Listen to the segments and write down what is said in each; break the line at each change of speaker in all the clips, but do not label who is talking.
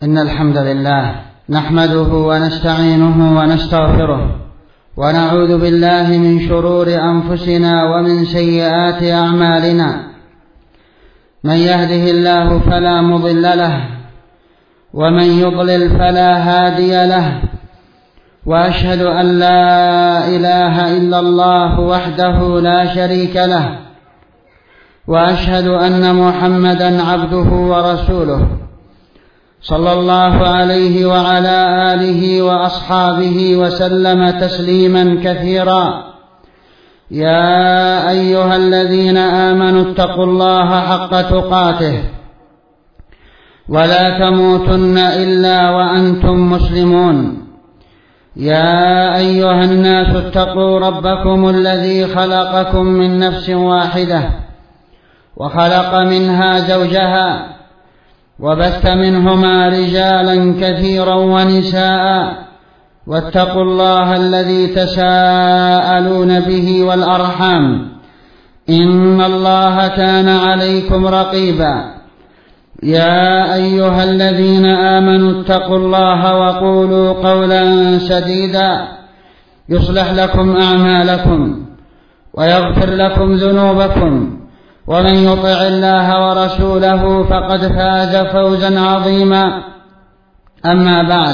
إن الحمد لله نحمده ونستعينه ونستغفره ونعوذ بالله من شرور أنفسنا ومن سيئات أعمالنا. من يهده الله فلا مضل له ومن يضلل فلا هادي له، وأشهد أن لا إله إلا الله وحده لا شريك له، وأشهد أن محمدا عبده ورسوله صلى الله عليه وعلى آله وأصحابه وسلم تسليما كثيرا. يا أيها الذين آمنوا اتقوا الله حق تقاته ولا تموتن إلا وأنتم مسلمون. يا أيها الناس اتقوا ربكم الذي خلقكم من نفس واحدة وخلق منها زوجها وبث منهما رجالا كثيرا ونساء، واتقوا الله الذي تساءلون به والأرحام إن الله كان عليكم رقيبا. يا أيها الذين آمنوا اتقوا الله وقولوا قولا سديدا يصلح لكم أعمالكم ويغفر لكم ذنوبكم، ومن يطع الله ورسوله فقد فاز فوزا عظيما. أما بعد،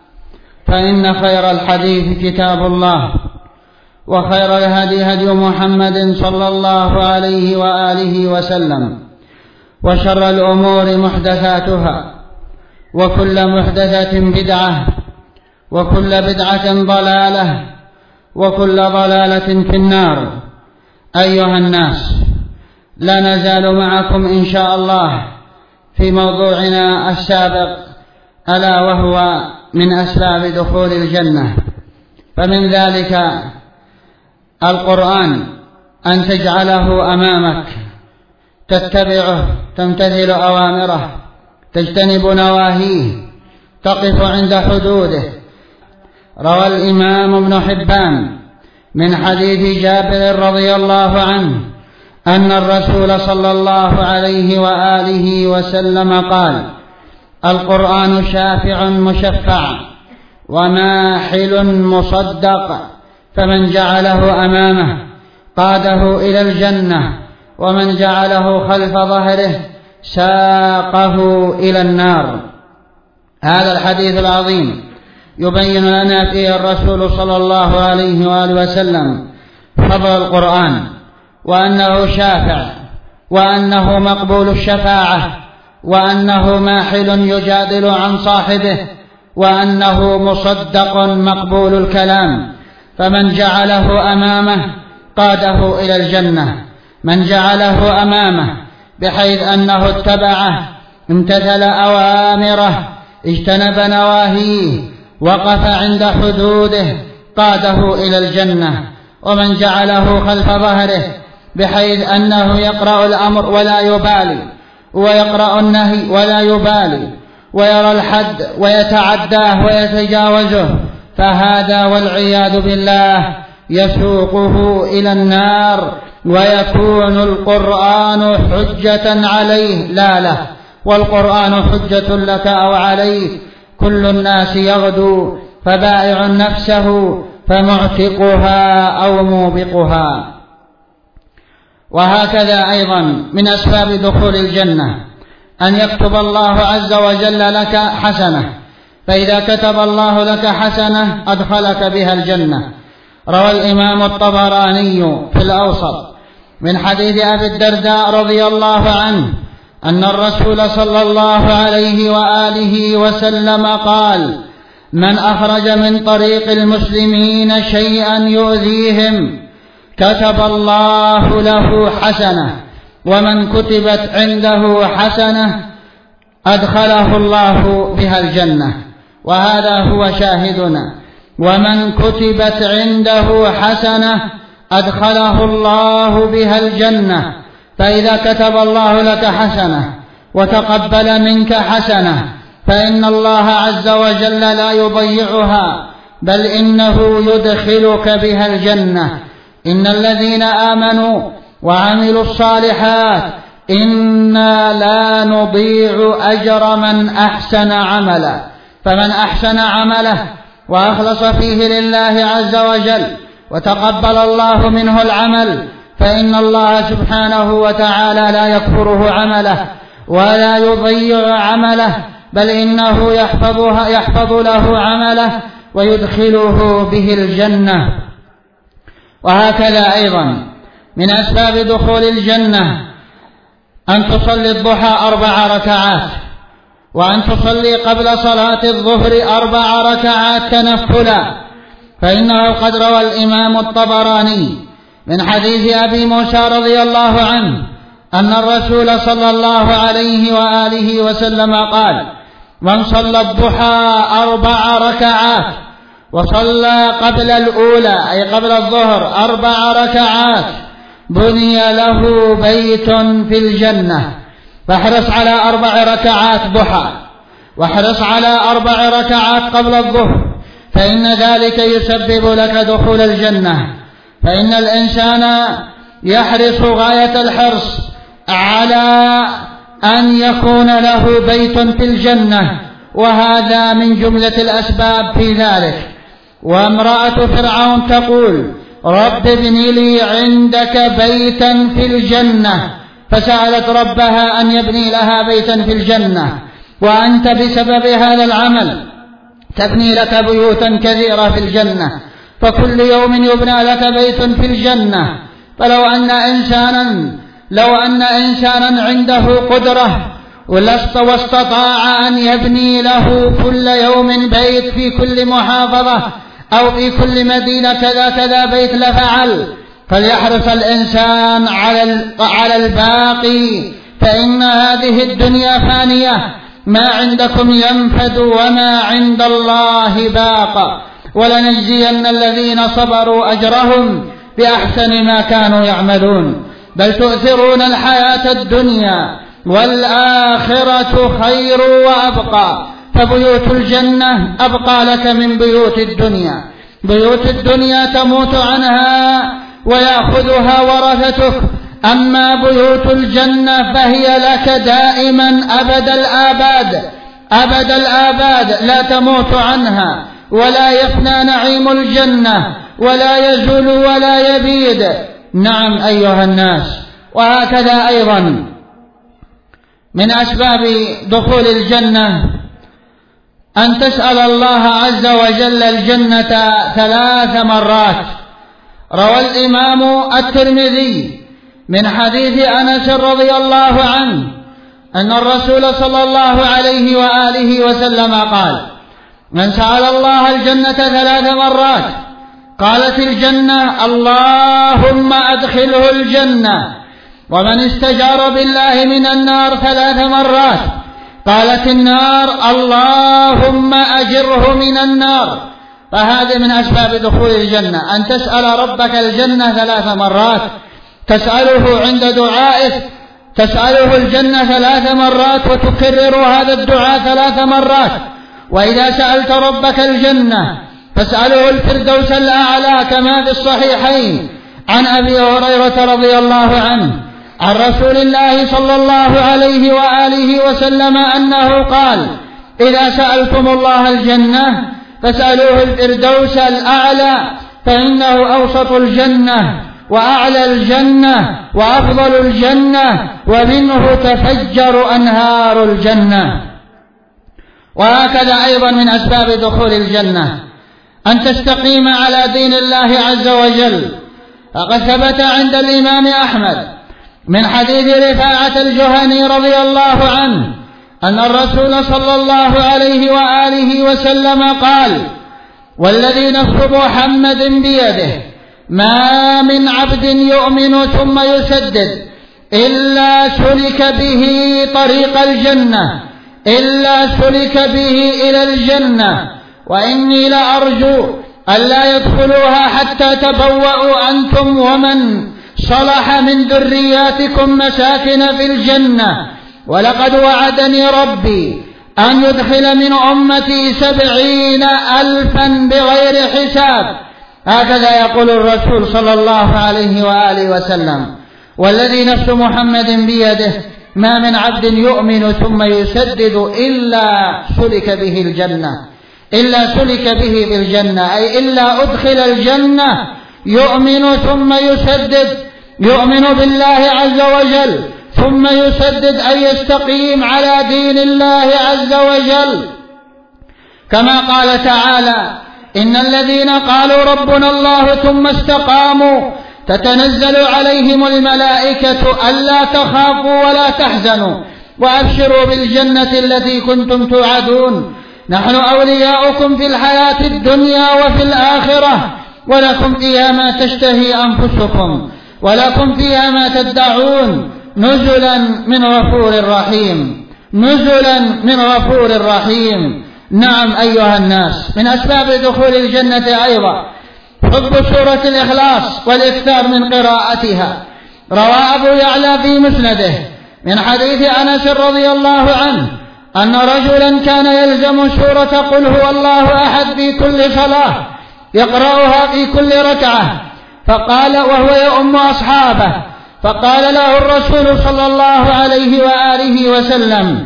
فإن خير الحديث كتاب الله، وخير الهدي هدي محمد صلى الله عليه وآله وسلم، وشر الأمور محدثاتها، وكل محدثة بدعة، وكل بدعة ضلالة، وكل ضلالة في النار. أيها الناس، لا نزال معكم إن شاء الله في موضوعنا السابق، ألا وهو من أسباب دخول الجنة. فمن ذلك القرآن، أن تجعله أمامك تتبعه، تمتثل أوامره، تجتنب نواهيه، تقف عند حدوده. روى الإمام ابن حبان من حديث جابر رضي الله عنه أن الرسول صلى الله عليه وآله وسلم قال: القرآن شافع مشفع وماحل مصدق، فمن جعله أمامه قاده إلى الجنة، ومن جعله خلف ظهره ساقه إلى النار. هذا الحديث العظيم يبين لنا فيه الرسول صلى الله عليه وآله وسلم فضل القرآن، وأنه شافع، وأنه مقبول الشفاعة، وأنه ماحل يجادل عن صاحبه، وأنه مصدق مقبول الكلام. فمن جعله أمامه قاده إلى الجنة، من جعله أمامه بحيث أنه اتبعه، امتثل أوامره، اجتنب نواهيه، وقف عند حدوده، قاده إلى الجنة. ومن جعله خلف ظهره بحيث أنه يقرأ الأمر ولا يبالي، ويقرأ النهي ولا يبالي، ويرى الحد ويتعداه ويتجاوزه، فهذا والعياذ بالله يسوقه إلى النار، ويكون القرآن حجة عليه لا له، والقرآن حجة لك أو عليك. كل الناس يغدو فبائع نفسه فمعتقها أو موبقها. وهكذا أيضا من أسباب دخول الجنة أن يكتب الله عز وجل لك حسنة، فإذا كتب الله لك حسنة أدخلك بها الجنة. روى الإمام الطبراني في الأوسط من حديث أبي الدرداء رضي الله عنه أن الرسول صلى الله عليه وآله وسلم قال: من أخرج من طريق المسلمين شيئا يؤذيهم كتب الله له حسنة، ومن كتبت عنده حسنة أدخله الله بها الجنة. وهذا هو شاهدنا: ومن كتبت عنده حسنة أدخله الله بها الجنة. فإذا كتب الله لك حسنة وتقبل منك حسنة فإن الله عز وجل لا يضيعها، بل إنه يدخلك بها الجنة. إن الذين آمنوا وعملوا الصالحات إنا لا نضيع أجر من أحسن عملا، فمن أحسن عمله وأخلص فيه لله عز وجل وتقبل الله منه العمل فإن الله سبحانه وتعالى لا يكفره عمله ولا يضيع عمله، بل إنه يحفظ له عمله ويدخله به الجنة. وهكذا أيضا من أسباب دخول الجنة أن تصلي الضحى 4 ركعات، وأن تصلي قبل صلاة الظهر 4 ركعات تنفلا، فإنه قد روى الإمام الطبراني من حديث أبي موسى رضي الله عنه أن الرسول صلى الله عليه وآله وسلم قال: من صلى الضحى 4 ركعات وصلى قبل الأولى أي قبل الظهر 4 ركعات بني له بيت في الجنة. فاحرص على 4 ركعات ضحى، واحرص على 4 ركعات قبل الظهر، فإن ذلك يسبب لك دخول الجنة. فإن الإنسان يحرص غاية الحرص على أن يكون له بيت في الجنة، وهذا من جملة الأسباب في ذلك. وامرأة فرعون تقول: رب ابن لي عندك بيتا في الجنة، فسألت ربها أن يبني لها بيتا في الجنة، وأنت بسبب هذا العمل تبني لك بيوتا كثيرة في الجنة، فكل يوم يبنى لك بيت في الجنة. فلو أن إنسانا عنده قدرة واستطاع أن يبني له كل يوم بيت في كل محافظة أو في كل مدينة كذا بيت لفعل. فليحرص الإنسان على الباقي، فإن هذه الدنيا فانية، ما عندكم ينفد وما عند الله باق، ولنجزين الذين صبروا أجرهم بأحسن ما كانوا يعملون. بل تؤثرون الحياة الدنيا والآخرة خير وأبقى، فبيوت الجنة أبقى لك من بيوت الدنيا. بيوت الدنيا تموت عنها ويأخذها ورثتك، أما بيوت الجنة فهي لك دائما أبد الآباد، لا تموت عنها ولا يفنى نعيم الجنة ولا يزول ولا يبيد. نعم أيها الناس. وهكذا أيضا من أسباب دخول الجنة أن تسأل الله عز وجل الجنة 3 مرات. روى الإمام الترمذي من حديث أنس رضي الله عنه أن الرسول صلى الله عليه وآله وسلم قال: من سأل الله الجنة 3 مرات قالت الجنة: اللهم أدخله الجنة. ومن استجار بالله من النار 3 مرات قالت النار: اللهم أجره من النار. فهذه من أسباب دخول الجنة، أن تسأل ربك الجنة 3 مرات، تسأله عند دعائك، تسأله الجنة 3 مرات وتكرر هذا الدعاء 3 مرات. وإذا سألت ربك الجنة فاسأله الفردوس الأعلى، كما في الصحيحين عن أبي هريرة رضي الله عنه عن رسول الله صلى الله عليه وآله وسلم أنه قال: إذا سألتم الله الجنة فاسألوه الفردوس الأعلى، فإنه أوسط الجنة وأعلى الجنة وأفضل الجنة، ومنه تفجر أنهار الجنة. وهكذا أيضا من أسباب دخول الجنة أن تستقيم على دين الله عز وجل. فقد ثبت عند الإمام أحمد من حديث رفاعة الجهني رضي الله عنه أن الرسول صلى الله عليه وآله وسلم قال: والذي نفس محمد بيده ما من عبد يؤمن ثم يسدد إلا سلك به طريق الجنة، إلا سلك به إلى الجنة، وإني لأرجو ألا يدخلوها حتى تبوأوا أنتم ومن صلح من ذرياتكم مساكن في الجنة. ولقد وعدني ربي أن يدخل من أمتي 70,000 بغير حساب. هكذا يقول الرسول صلى الله عليه وآله وسلم. والذي نفس محمد بيده ما من عبد يؤمن ثم يسدد إلا سلك به بالجنة، أي إلا أدخل الجنة. يؤمن ثم يسدد، يؤمن بالله عز وجل ثم يسدد أي يستقيم على دين الله عز وجل، كما قال تعالى: إن الذين قالوا ربنا الله ثم استقاموا تتنزل عليهم الملائكة ألا تخافوا ولا تحزنوا وأبشروا بالجنة التي كنتم توعدون، نحن أولياؤكم في الحياة الدنيا وفي الآخرة، ولكم فيها ما تشتهي أنفسكم ولكم فيها ما تدعون، نزلا من غفور رحيم، نزلا من غفور رحيم. نعم أيها الناس، من أسباب دخول الجنة أيضا حب سورة الإخلاص والإكثار من قراءتها. روى أبو يعلى في مسنده من حديث أنس رضي الله عنه أن رجلا كان يلزم سورة قل هو الله أحد في كل صلاة يقرأها في كل ركعة، فقال وهو يؤم أصحابه، فقال له الرسول صلى الله عليه وآله وسلم: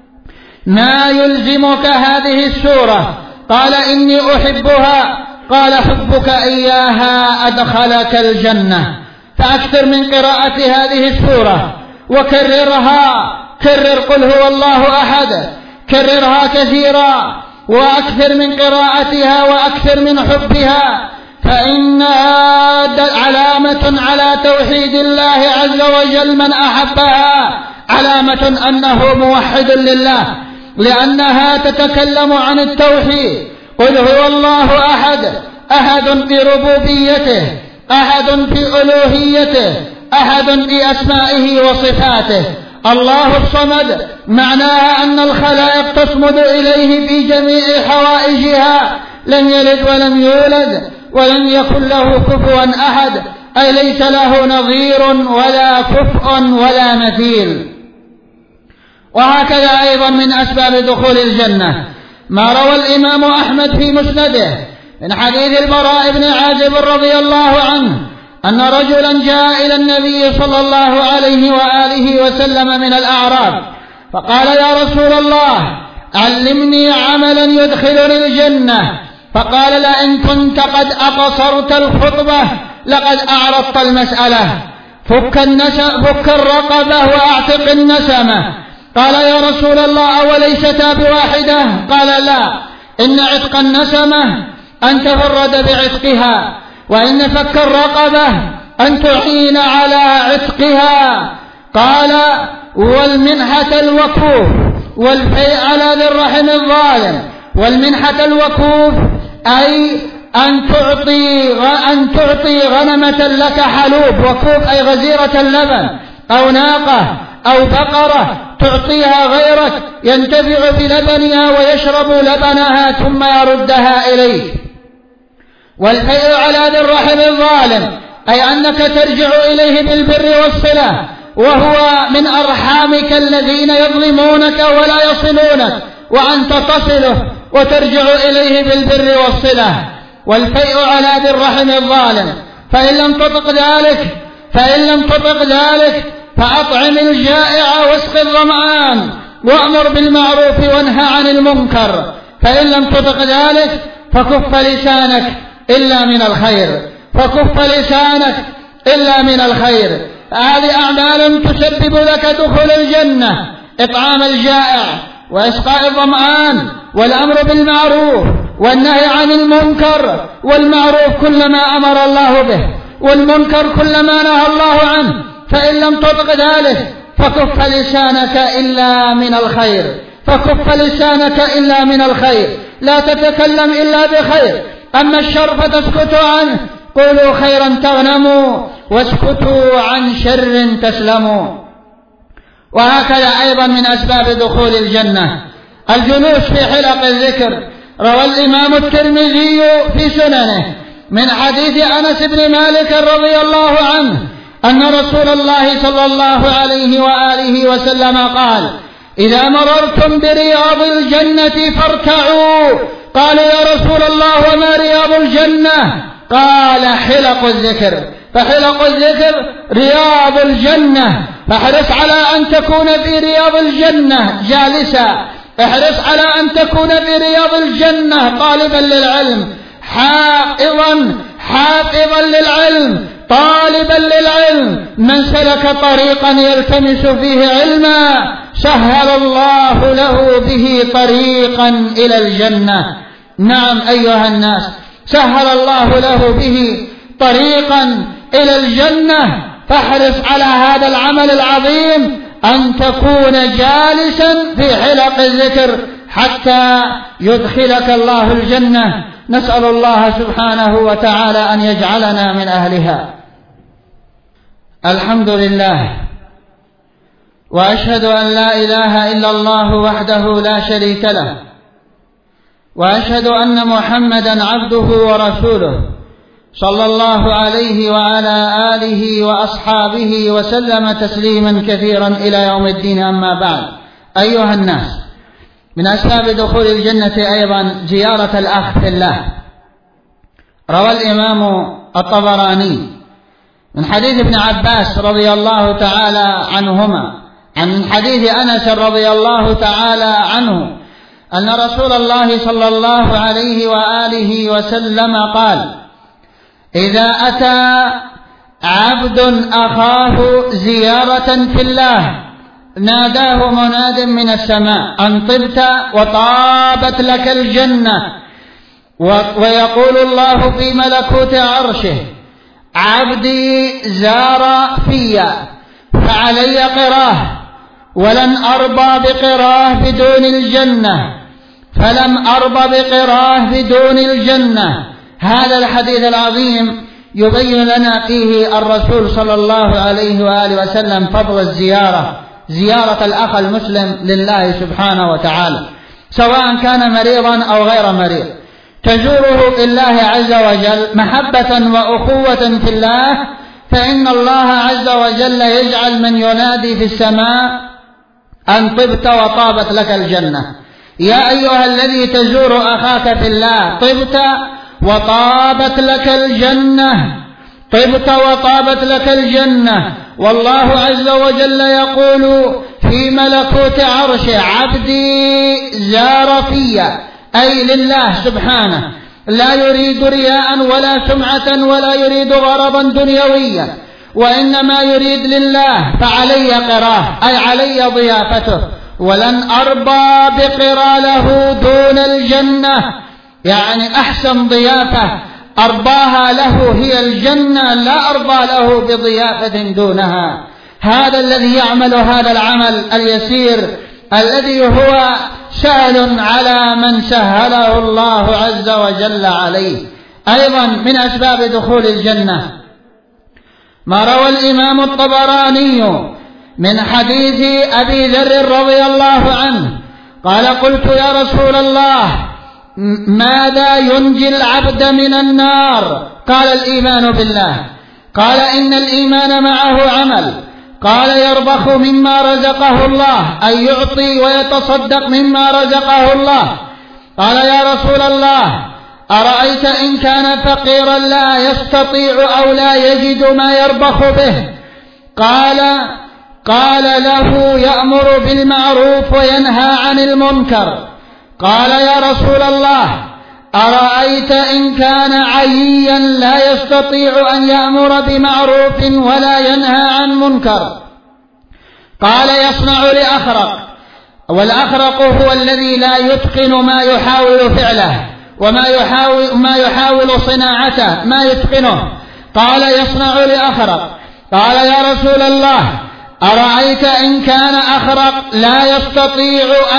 ما يلزمك هذه السورة؟ قال: إني أحبها. قال: حبك إياها أدخلك الجنة. فأكثر من قراءة هذه السورة وكررها، كرر قل هو الله أحد، كررها كثيرا، وأكثر من قراءتها وأكثر من حبها، فإنها علامة على توحيد الله عز وجل. من أحبها علامة أنه موحد لله، لأنها تتكلم عن التوحيد. قل هو الله أحد، أحد في ربوبيته، أحد في ألوهيته، أحد في أسمائه وصفاته. الله الصمد معناها أن الخلائق تصمد إليه في جميع حوائجها، لم يلد ولم يولد ولم يكن له كفوا أحد، أي ليس له نظير ولا كفء ولا مثيل. وهكذا أيضا من أسباب دخول الجنة ما روى الإمام أحمد في مسنده من حديث البراء بن عازب رضي الله عنه أن رجلا جاء إلى النبي صلى الله عليه وآله وسلم من الأعراب فقال: يا رسول الله، علمني عملا يدخلني الجنة. فقال: لئن كنت قد أقصرت الخطبة لقد أعرضت المسألة، فك الرقبة وأعتق النسمة. قال: يا رسول الله، أوليستا بواحدة؟ قال: لا، إن عتق النسمة أن تفرد بعتقها، وإن فك الرقبة أن تعين على عتقها. قال: والمنحة الوكوف والفيء على ذي الرحم الظالم. والمنحة الوكوف أي أن تعطي غنمة لك حلوب، وكوف أي غزيرة اللبن، أو ناقة أو بقرة تعطيها غيرك ينتفع بلبنها ويشرب لبنها ثم يردها إليك. والفيء على ذي الرحم الظالم أي أنك ترجع إليه بالبر والصلة، وهو من أرحامك الذين يظلمونك ولا يصلونك، وأنت تصله وترجع إليه بالبر والصلة. والفيء على ذي الرحم الظالم، فإن لم تطق ذلك فأطعم الجائع واسق الظمآن وأمر بالمعروف وانهى عن المنكر. فإن لم تطق ذلك فكف لسانك إلا من الخير، فكف لسانك إلا من الخير. هذه أعمال تسبب لك دخول الجنة: إطعام الجائع وإسقاء الظمآن والأمر بالمعروف والنهي عن المنكر. والمعروف كل ما أمر الله به، والمنكر كل ما نهى الله عنه. فإن لم تطق ذلك فكف لسانك إلا من الخير، فكف لسانك إلا من الخير، لا تتكلم إلا بخير. أما الشر فتسكت عنه، قولوا خيرا تغنموا واسكتوا عن شر تسلموا. وهكذا أيضا من أسباب دخول الجنة الجلوس في حلق الذكر. روى الإمام الترمذي في سننه من حديث أنس بن مالك رضي الله عنه أن رسول الله صلى الله عليه وآله وسلم قال: إذا مررتم برياض الجنة فارتعوا. قالوا: يا رسول الله، وما رياض الجنة؟ قال: حلق الذكر. فحلق الذكر رياض الجنة، فاحرص على أن تكون في رياض الجنة جالسا، احرص على أن تكون في رياض الجنة طالبا للعلم، حافظا للعلم، طالبا للعلم. من سلك طريقا يلتمس فيه علما سهل الله له به طريقا إلى الجنة. نعم أيها الناس، سهل الله له به طريقا إلى الجنة. فاحرص على هذا العمل العظيم، أن تكون جالسا في حلق الذكر حتى يدخلك الله الجنة. نسأل الله سبحانه وتعالى أن يجعلنا من أهلها. الحمد لله، وأشهد أن لا إله إلا الله وحده لا شريك له، وأشهد أن محمدا عبده ورسوله صلى الله عليه وعلى آله وأصحابه وسلم تسليما كثيرا إلى يوم الدين. أما بعد، أيها الناس، من أسباب دخول الجنة أيضا زيارة الأخ في الله. روى الإمام الطبراني من حديث ابن عباس رضي الله تعالى عنهما عن حديث أنس رضي الله تعالى عنه أن رسول الله صلى الله عليه وآله وسلم قال: إذا أتى عبد أخاه زيارة في الله ناداه مناد من السماء أن طبت وطابت لك الجنة، ويقول الله في ملكوت عرشه: عبدي زار في فعلي قراه، ولن أرضى بقراه بدون الجنة، فلم أرضى بقراه بدون الجنة. هذا الحديث العظيم يبين لنا فيه الرسول صلى الله عليه وآله وسلم فضل زيارة الأخ المسلم لله سبحانه وتعالى، سواء كان مريضا أو غير مريض، تزوره في الله عز وجل محبة وأخوة في الله، فإن الله عز وجل يجعل من ينادي في السماء أن طبت وطابت لك الجنة. يا أيها الذي تزور أخاك في الله، طبت وطابت لك الجنة، طبت وطابت لك الجنة. والله عز وجل يقول في ملكوت عرشه: عبدي زار في، أي لله سبحانه، لا يريد رياء ولا سمعة ولا يريد غرضا دنيويا، وإنما يريد لله، فعلي قراه، أي علي ضيافته، ولن أرضى بقرى له دون الجنة، يعني أحسن ضيافة أرضاها له هي الجنة، لا أرضى له بضيافة دونها. هذا الذي يعمل هذا العمل اليسير الذي هو سهل على من سهله الله عز وجل عليه. أيضا من أسباب دخول الجنة ما روى الإمام الطبراني من حديث أبي ذر رضي الله عنه قال: قلت يا رسول الله، ماذا ينجي العبد من النار؟ قال: الإيمان بالله. قال: إن الإيمان معه عمل. قال: يربخ مما رزقه الله، أي يعطي ويتصدق مما رزقه الله. قال: يا رسول الله، أرأيت إن كان فقيرا لا يستطيع أو لا يجد ما يربخ به؟ قال له: يأمر بالمعروف وينهى عن المنكر. قال: يا رسول الله، أرأيت إن كان عييا لا يستطيع أن يأمر بمعروف ولا ينهى عن منكر؟ قال: يصنع لأخرق. والأخرق هو الذي لا يتقن ما يحاول فعله وما يحاول صناعته، ما يتقنه. قال: يصنع لأخرق. قال: يا رسول الله، أرأيت إن كان أخرق لا يستطيع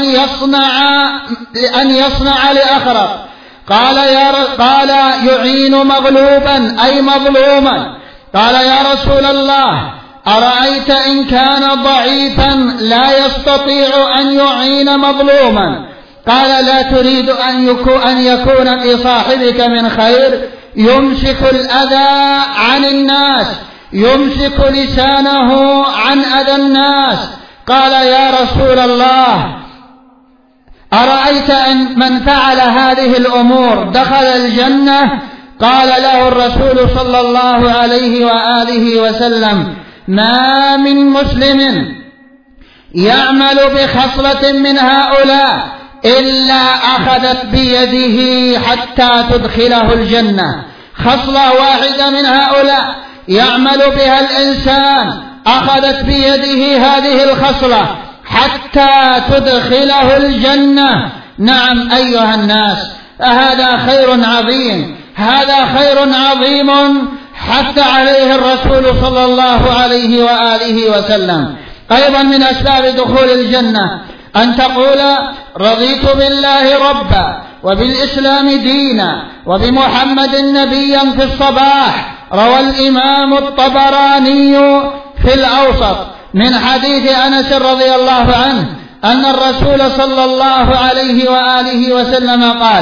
أن يصنع لأخرق؟ قال: يعين مغلوبا، أي مظلوما. قال: يا رسول الله، أرأيت إن كان ضعيفا لا يستطيع أن يعين مظلوما؟ قال: لا تريد أن يكون في صاحبك من خير يمسك الأذى عن الناس، يمسك لسانه عن أذى الناس. قال: يا رسول الله، أرأيت أن من فعل هذه الأمور دخل الجنة؟ قال له الرسول صلى الله عليه وآله وسلم: ما من مسلم يعمل بخصلة من هؤلاء إلا أخذت بيده حتى تدخله الجنة. خصلة واحدة من هؤلاء يعمل بها الإنسان أخذت بيده هذه الخصلة حتى تدخله الجنة. نعم أيها الناس، هذا خير عظيم، هذا خير عظيم حث عليه الرسول صلى الله عليه وآله وسلم. أيضا من أسباب دخول الجنة أن تقول: رضيت بالله ربا وبالإسلام دينا وبمحمد نبيا في الصباح. روى الإمام الطبراني في الأوسط من حديث أنس رضي الله عنه أن الرسول صلى الله عليه وآله وسلم قال: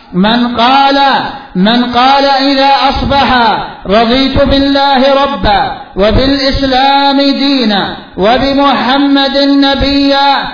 من قال إذا أصبح: رضيت بالله ربا وبالإسلام دينا وبمحمد نبيا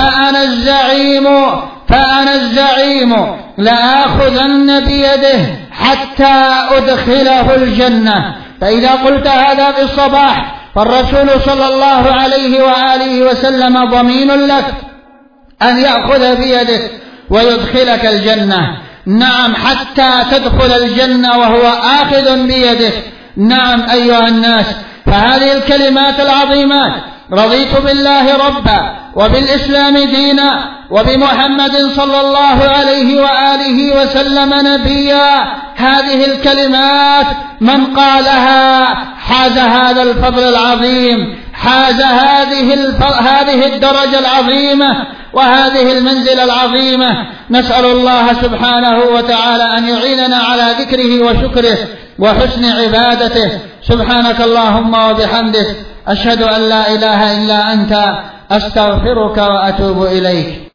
فأنا الزعيم لآخذن بيده حتى أدخله الجنة. فإذا قلت هذا في الصباح فالرسول صلى الله عليه وآله وسلم ضمين لك أن يأخذ بيدك ويدخلك الجنة. نعم، حتى تدخل الجنة وهو آخذ بيدك. نعم أيها الناس، فهذه الكلمات العظيمات: رضيت بالله ربا وبالإسلام دينا وبمحمد صلى الله عليه وآله وسلم نبيا، هذه الكلمات من قالها حاز هذا الفضل العظيم، حاز هذه الدرجة العظيمة وهذه المنزلة العظيمة. نسأل الله سبحانه وتعالى أن يعيننا على ذكره وشكره وحسن عبادته. سبحانك اللهم وبحمدك، أشهد أن لا إله إلا أنت، أستغفرك وأتوب إليك.